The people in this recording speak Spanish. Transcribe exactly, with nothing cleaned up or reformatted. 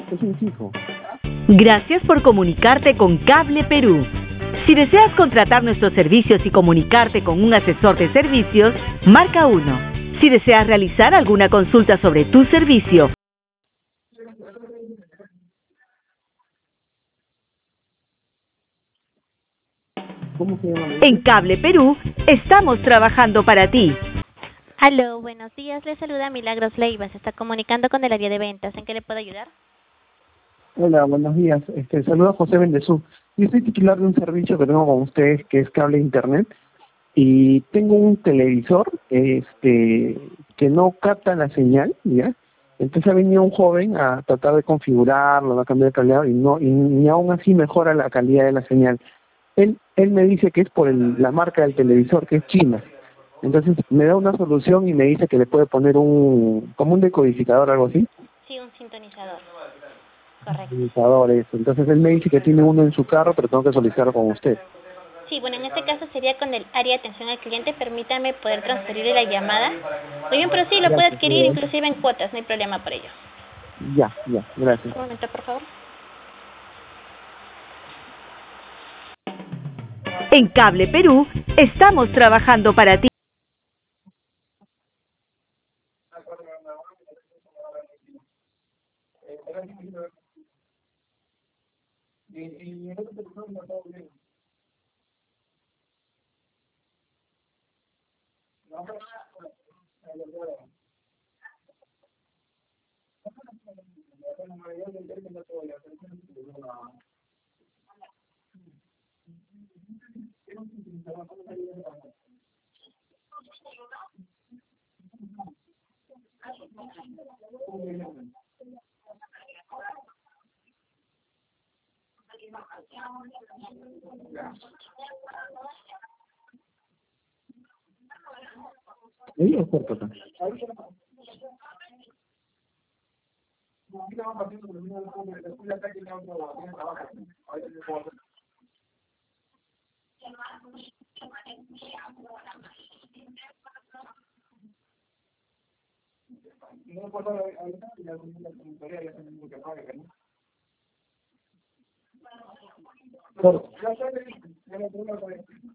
Es un fijo. Gracias por comunicarte con Cable Perú. Si deseas contratar nuestros servicios y comunicarte con un asesor de servicios, marca uno. Si deseas realizar alguna consulta sobre tu servicio, ¿Cómo se llama? en Cable Perú estamos trabajando para ti. Aló, buenos días. Le saluda Milagros Leiva. Se está comunicando con el área de ventas. ¿En qué le puedo ayudar? Hola, buenos días. Este, saludo a José Bendezú. Yo soy titular de un servicio que tengo con ustedes que es cable internet y tengo un televisor este que no capta la señal, ¿ya? Entonces ha venido un joven a tratar de configurarlo, a cambiar el cableado y no y ni aún así mejora la calidad de la señal. Él él me dice que es por el, la marca del televisor, que es China. Entonces me da una solución y me dice que le puede poner un como un decodificador, algo así. Sí, un sintonizador. Correcto. Sintonizadores. Entonces él me dice que tiene uno en su carro, pero tengo que solicitarlo con usted. Sí, bueno, en este caso sería con el área de atención al cliente. Permítame poder transferirle la llamada. Muy bien, pero sí, lo puede Gracias, adquirir señor. inclusive en cuotas. No hay problema por ello. Ya, ya, gracias. Un momento, por favor. En Cable Perú estamos trabajando para ti. ¿Ahí o corto acá? Corto.